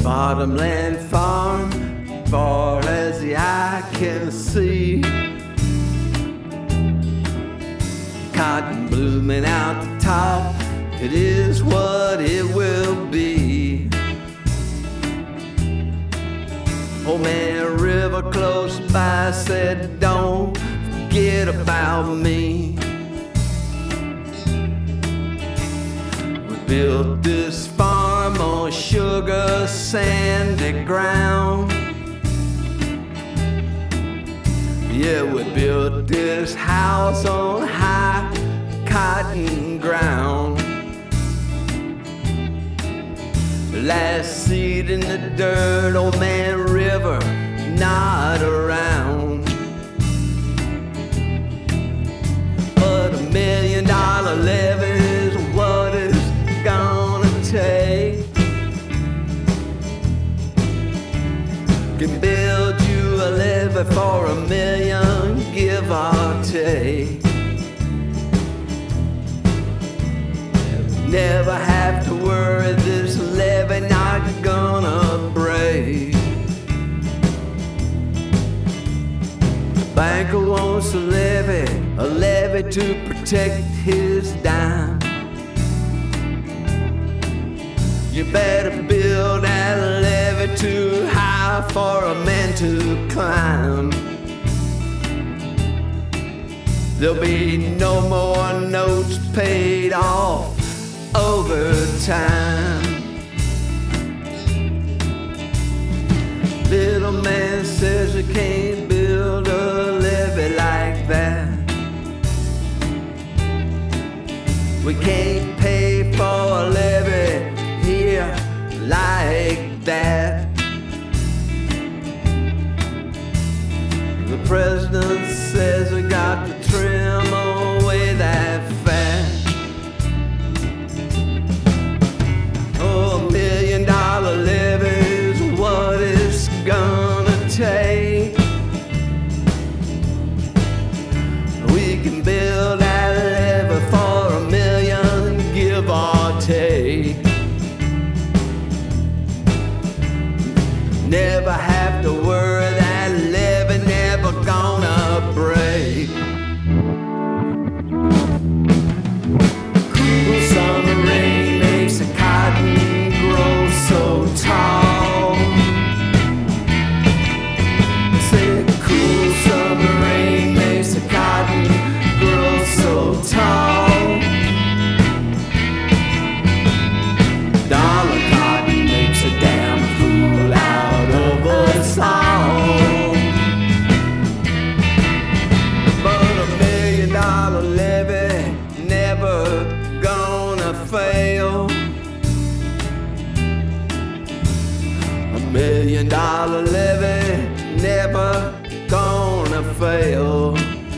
Bottomland farm, far as the eye can see. Cotton blooming out the top, it is what it will be. Old Man River close by said, don't forget about me. We built this farm on sugar sandy ground. Yeah, we built this house on high cotton ground. Last seed in the dirt, Old Man River not around. But $1 million levy is what it's gonna take. Can build you a levee for $1 million, give or take. Never have to worry, this levee not gonna break. The banker wants a levee to protect his dime. You better build that levee too high for a man to climb. There'll be no more notes paid off over time. Little man says you can't build a levee like that. We can't pay for a levee here like that. The president says we got to trim away that fat. $1 million levee's what it's gonna take. We can build that levee for $1 million, give or take. Never have to worry, that levee never gonna break. Cool summer rain makes the cotton grow so tall. Say cool summer rain makes the cotton grow so tall. Dollar cotton makes a damn fool out of us all. But $1 million levee never gonna fail. $1 million levee never gonna fail.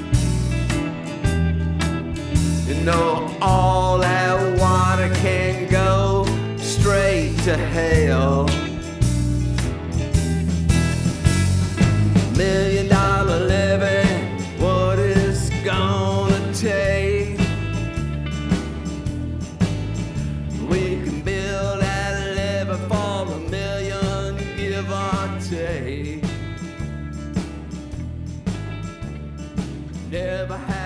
You know all that water can go straight to hell. $1 million levee, what it's gonna take. We can build that levee for $1 million, give or take. Never have